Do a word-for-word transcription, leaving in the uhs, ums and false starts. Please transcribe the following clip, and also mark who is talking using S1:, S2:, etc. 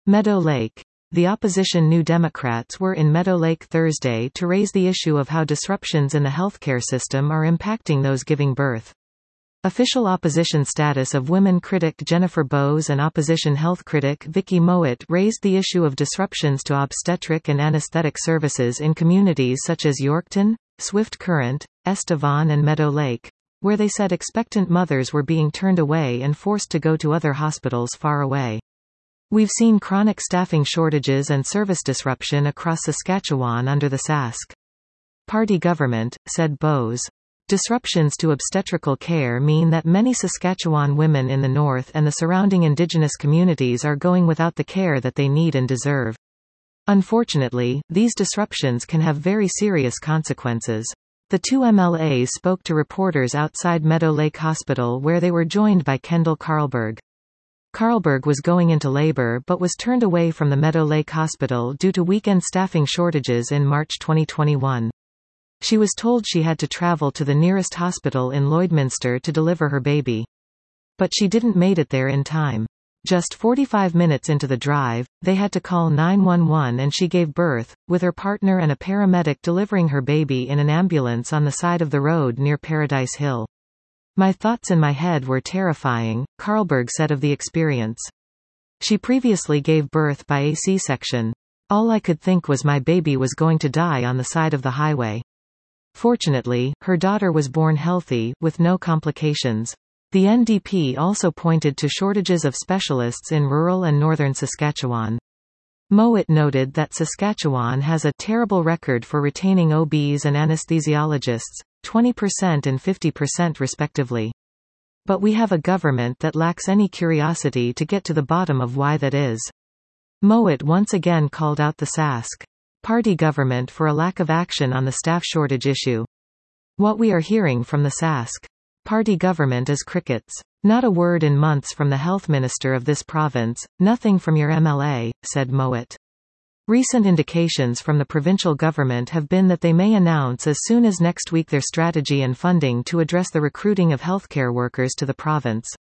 S1: Meadow Lake. The opposition New Democrats were in Meadow Lake Thursday to raise the issue of how disruptions in the healthcare system are impacting those giving birth. Official opposition status of women critic Jennifer Bowes and opposition health critic Vicky Mowat raised the issue of disruptions to obstetric and anesthetic services in communities such as Yorkton, Swift Current, Estevan and Meadow Lake, where they said expectant mothers were being turned away and forced to go to other hospitals far away. We've seen chronic staffing shortages and service disruption across Saskatchewan under the Sask Party government, said Bowes. Disruptions to obstetrical care mean that many Saskatchewan women in the north and the surrounding Indigenous communities are going without the care that they need and deserve. Unfortunately, these disruptions can have very serious consequences. The two M L As spoke to reporters outside Meadow Lake Hospital where they were joined by Kendall Carlberg. Carlberg was going into labor but was turned away from the Meadow Lake Hospital due to weekend staffing shortages in March twenty twenty-one. She was told she had to travel to the nearest hospital in Lloydminster to deliver her baby. But she didn't made it there in time. Just forty-five minutes into the drive, they had to call nine one one and she gave birth, with her partner and a paramedic delivering her baby in an ambulance on the side of the road near Paradise Hill. My thoughts in my head were terrifying, Carlberg said of the experience. She previously gave birth by a C-section. All I could think was my baby was going to die on the side of the highway. Fortunately, her daughter was born healthy, with no complications. The N D P also pointed to shortages of specialists in rural and northern Saskatchewan. Mowat noted that Saskatchewan has a terrible record for retaining O Bs and anesthesiologists, twenty percent and fifty percent respectively. But we have a government that lacks any curiosity to get to the bottom of why that is. Mowat once again called out the Sask Party government for a lack of action on the staff shortage issue. What we are hearing from the Sask Party government is crickets. Not a word in months from the health minister of this province, nothing from your M L A, said Mowat. Recent indications from the provincial government have been that they may announce as soon as next week their strategy and funding to address the recruiting of healthcare workers to the province.